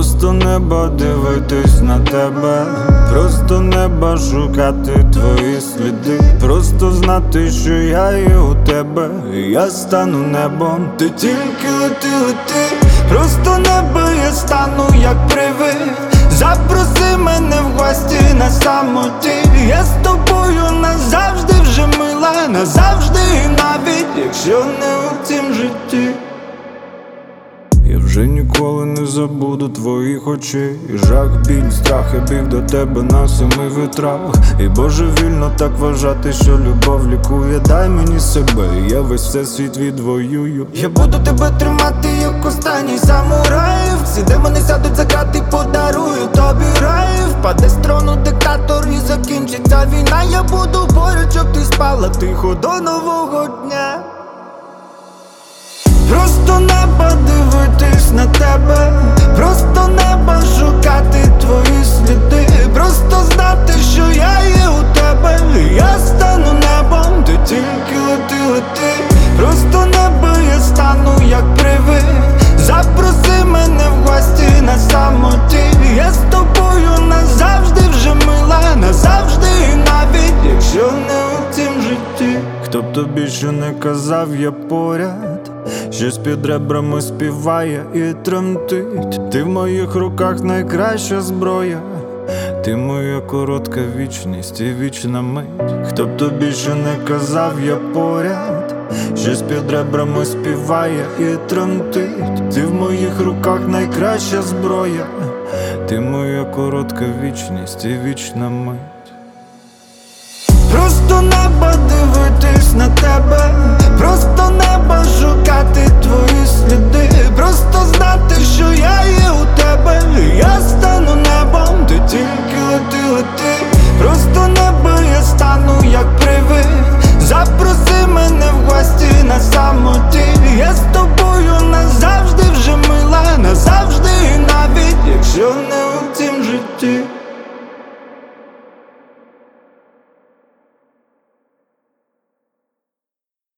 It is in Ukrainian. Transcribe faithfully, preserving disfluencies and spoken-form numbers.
Просто неба дивитись на тебе, просто неба шукати твої сліди, просто знати, що я є у тебе, і я стану небом. Ти тільки лети, лети, просто небо я стану, як привид. Запроси мене в гості на самоті, я з тобою назавжди вже мила, назавжди і навіть якщо не у цім житті. Я вже ніколи не забуду твоїх очей, жах, біль, страх, я біг до тебе на семи вітрах. І божевільно так вважати, що любов лікує. Дай мені себе, і я весь всесвіт відвоюю. Я буду тебе тримати, як останній самурай. Всі демони сядуть за грати, подарую тобі рай. Впаде з трону диктатор і закінчиться війна. Я буду поряд, щоб ти спала тихо до нового дня. Просто неба дивитись на тебе, просто неба шукати твої сліди, просто знати, що я є у тебе, і я стану небом. Ти тільки лети, лети, просто небо я стану, як привид. Запроси мене в гості на самоті, я з тобою назавжди вже мила, назавжди і навіть якщо не у цім житті. Хто б тобі що не казав, я поряд, щось під ребрами співає і тремтить. Ти в моїх руках найкраща зброя, ти моя коротка вічність і вічна мить. Хто б тобі що не казав, я поряд, щось під ребрами співає і тремтить. Ти в моїх руках найкраща зброя, ти моя коротка вічність і вічна мить. Просто неба дивитись на тебе, просто неба